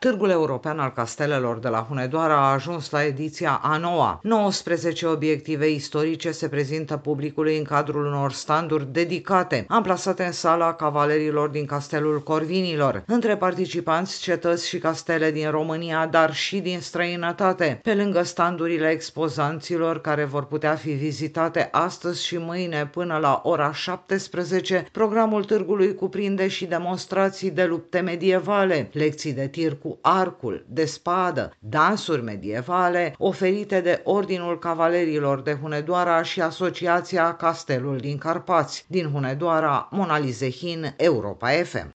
Târgul European al Castelelor de la Hunedoara a ajuns la ediția a 9-a. 19 obiective istorice se prezintă publicului în cadrul unor standuri dedicate, amplasate în sala cavalerilor din Castelul Corvinilor. Între participanți, cetăți și castele din România, dar și din străinătate, pe lângă standurile expozanților care vor putea fi vizitate astăzi și mâine până la ora 17, programul târgului cuprinde și demonstrații de lupte medievale, lecții de tir cu arcul, de spadă, dansuri medievale oferite de Ordinul Cavalerilor de Hunedoara și Asociația Castelul din Carpați. Din Hunedoara, Mona Lizehin, Europa FM.